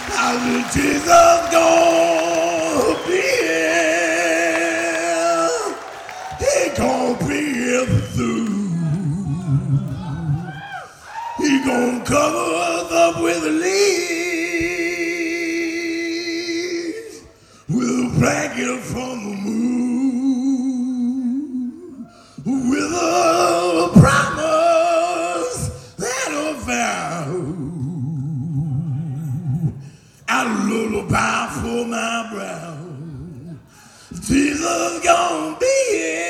How did Jesus gonna be here? He gonna be here soon. He gonna cover us up with leaves, with a blanket from the moon, with a promise that a vow, and a lullaby for my brow. Jesus gonna be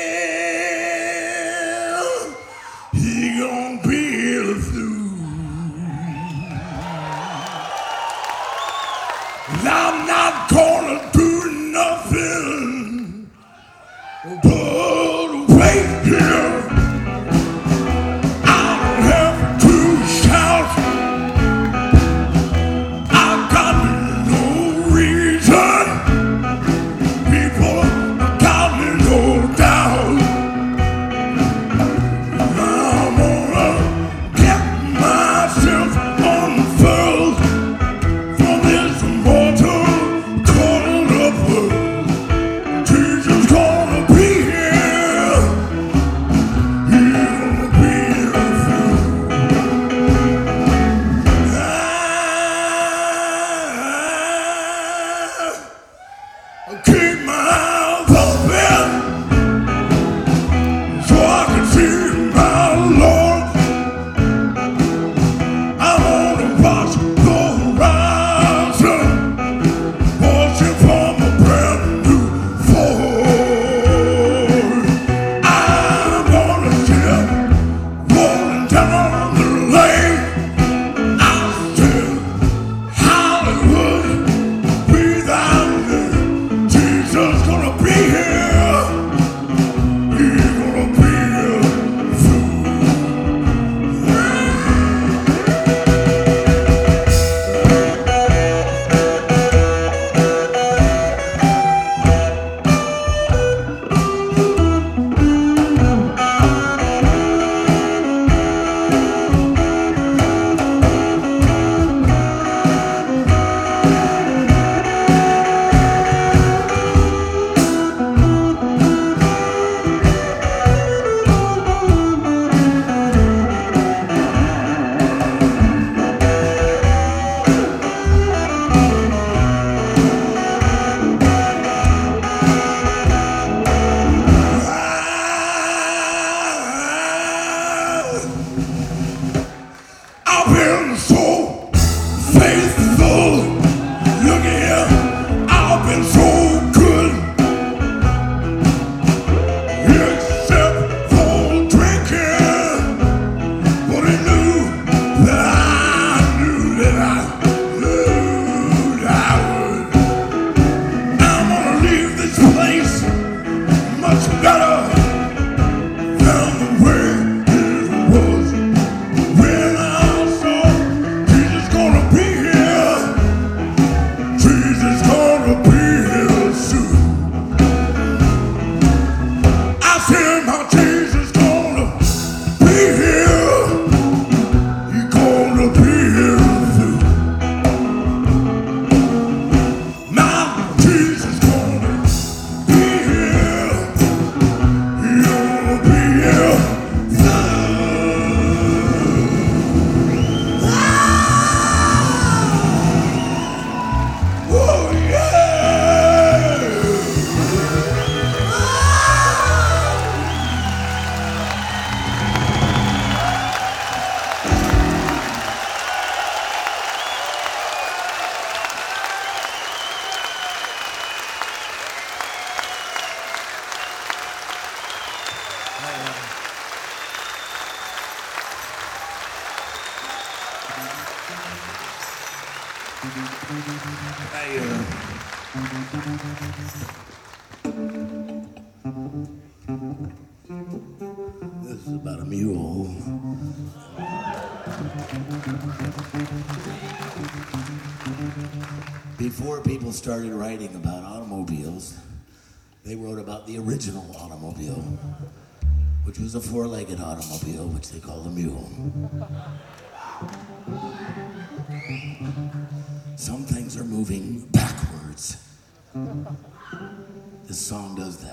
here. He gonna be here soon. And I'm not gonna do nothing but wait here. I don't have to shout. I've got no reason. People got me no doubt. I'm gonna get myself unfurled from this mortal coiled up world. Jesus gonna be here. He's gonna be here soon. I keep my eyes open so I can see my Lord. I wanna watch the horizon, watching from a brand new Ford. I'm gonna see it rolling down the lane. I'll see Hollywood without me. Jesus gonna be here. He's gonna be here soon. I've been so faithful. Look here, I've been so good, except for drinking. But he knew that I knew that I would. I'm gonna leave this place much better than the way it was. When I saw Jesus gonna be here, Jesus gonna be here soon. I said my Jesus gonna be here, he gonna be here soon. My Jesus gonna be here, he gonna be here soon. Oh yeah! This is about a mule. Before people started writing about automobiles, they wrote about the original automobile, which was a four-legged automobile, which they called a mule. Some things wheels are moving backwards. This song does that.